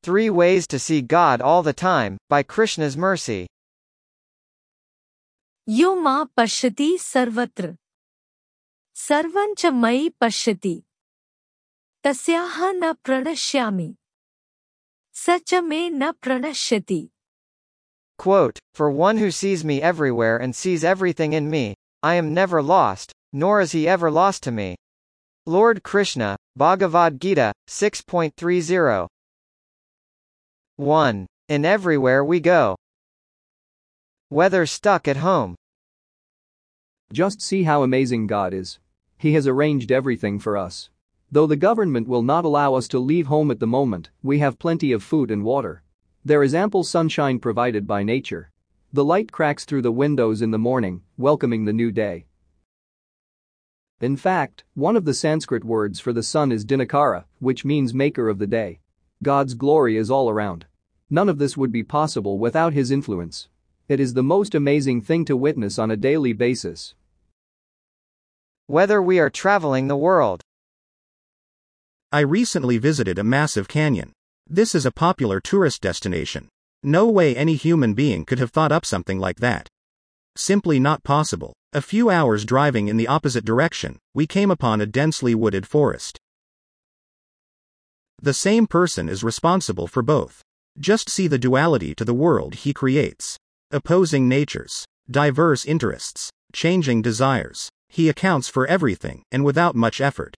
3 Ways to See God All the Time, by Krishna's Mercy. यो मां पश्यति सर्वत्र सर्वं च मयि पश्यति तस्याह न प्रणश्यामि स च मे न प्रणश्यति. Quote, For one who sees me everywhere and sees everything in me, I am never lost, nor is he ever lost to me. Lord Krishna, Bhagavad Gita, 6.30. 1. In everywhere we go. Whether stuck at home. Just see how amazing God is. He has arranged everything for us. Though the government will not allow us to leave home at the moment, we have plenty of food and water. There is ample sunshine provided by nature. The light cracks through the windows in the morning, welcoming the new day. In fact, one of the Sanskrit words for the sun is Dinakara, which means maker of the day. God's glory is all around. None of this would be possible without His influence. It is the most amazing thing to witness on a daily basis. Whether we are traveling the world. I recently visited a massive canyon. This is a popular tourist destination. No way any human being could have thought up something like that. Simply not possible. A few hours driving in the opposite direction, we came upon a densely wooded forest. The same person is responsible for both. Just see the duality to the world he creates. Opposing natures, diverse interests, changing desires. He accounts for everything, and without much effort.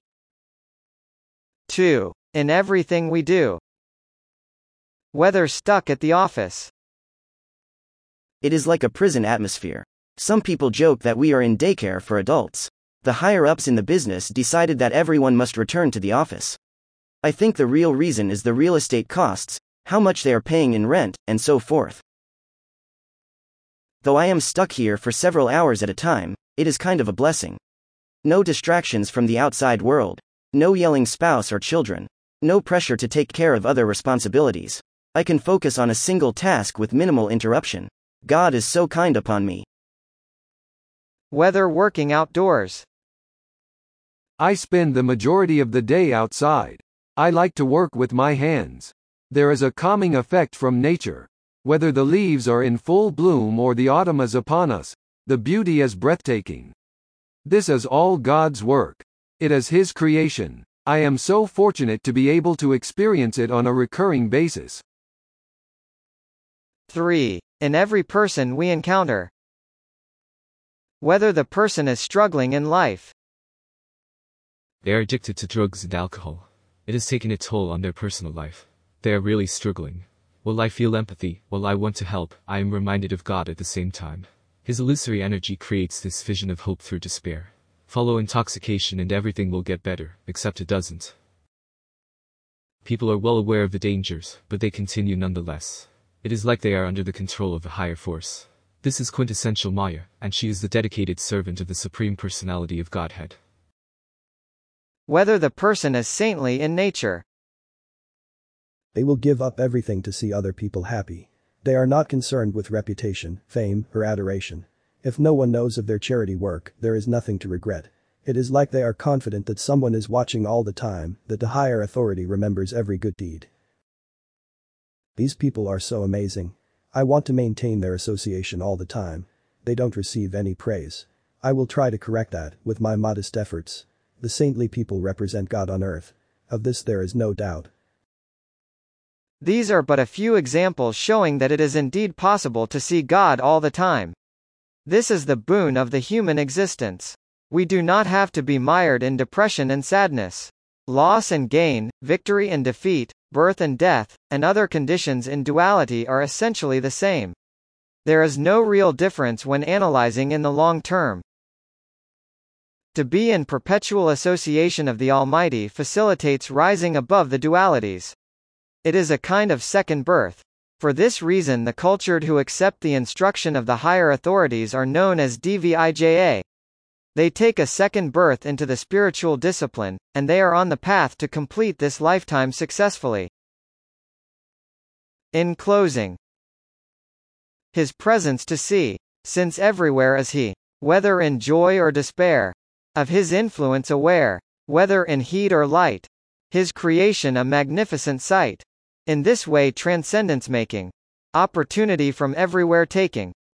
2. In everything we do. Whether stuck at the office. It is like a prison atmosphere. Some people joke that we are in daycare for adults. The higher-ups in the business decided that everyone must return to the office. I think the real reason is the real estate costs, how much they are paying in rent, and so forth. Though I am stuck here for several hours at a time, it is kind of a blessing. No distractions from the outside world. No yelling spouse or children. No pressure to take care of other responsibilities. I can focus on a single task with minimal interruption. God is so kind upon me. Whether working outdoors. I spend the majority of the day outside. I like to work with my hands. There is a calming effect from nature. Whether the leaves are in full bloom or the autumn is upon us, the beauty is breathtaking. This is all God's work. It is His creation. I am so fortunate to be able to experience it on a recurring basis. 3. In every person we encounter. Whether the person is struggling in life. They are addicted to drugs and alcohol. It has taken a toll on their personal life. They are really struggling. While I feel empathy, while I want to help, I am reminded of God at the same time. His illusory energy creates this vision of hope through despair. Follow intoxication and everything will get better, except it doesn't. People are well aware of the dangers, but they continue nonetheless. It is like they are under the control of a higher force. This is quintessential Maya, and she is the dedicated servant of the Supreme Personality of Godhead. Whether the person is saintly in nature. They will give up everything to see other people happy. They are not concerned with reputation, fame, or adoration. If no one knows of their charity work, there is nothing to regret. It is like they are confident that someone is watching all the time, that the higher authority remembers every good deed. These people are so amazing. I want to maintain their association all the time. They don't receive any praise. I will try to correct that with my modest efforts. The saintly people represent God on earth. Of this there is no doubt. These are but a few examples showing that it is indeed possible to see God all the time. This is the boon of the human existence. We do not have to be mired in depression and sadness. Loss and gain, victory and defeat, birth and death, and other conditions in duality are essentially the same. There is no real difference when analyzing in the long term. To be in perpetual association of the Almighty facilitates rising above the dualities. It is a kind of second birth. For this reason the cultured who accept the instruction of the higher authorities are known as Dvija. They take a second birth into the spiritual discipline, and they are on the path to complete this lifetime successfully. In closing, His presence to see, since everywhere is He, whether in joy or despair, of His influence aware, whether in heat or light, His creation a magnificent sight. In this way transcendence making. Opportunity from everywhere taking.